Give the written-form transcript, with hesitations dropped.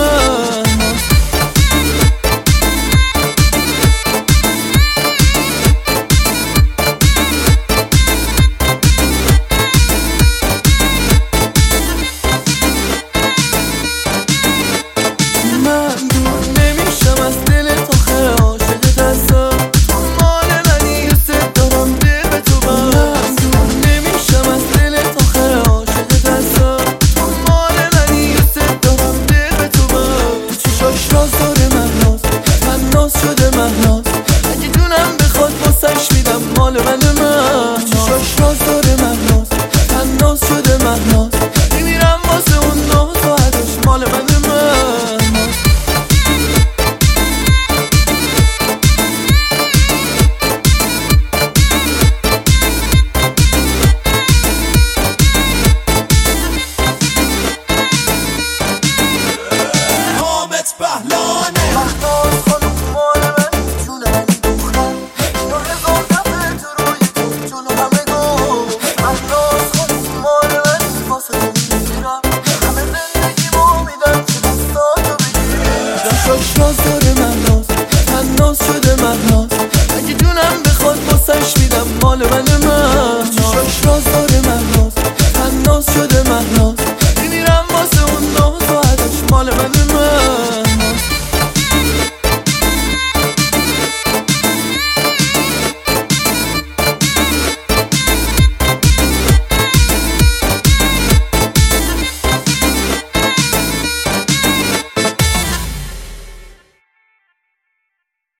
اگه دونم بخواد واسش میدم مال من چشاش راز داره مهناز تناز شده مهناز میمیرم واسه اون ناز و عداش مال من حامد بهلانه چشاش راز داره مهناز تناز شده مهناز اگه دونم بخواد واسش میدم مال من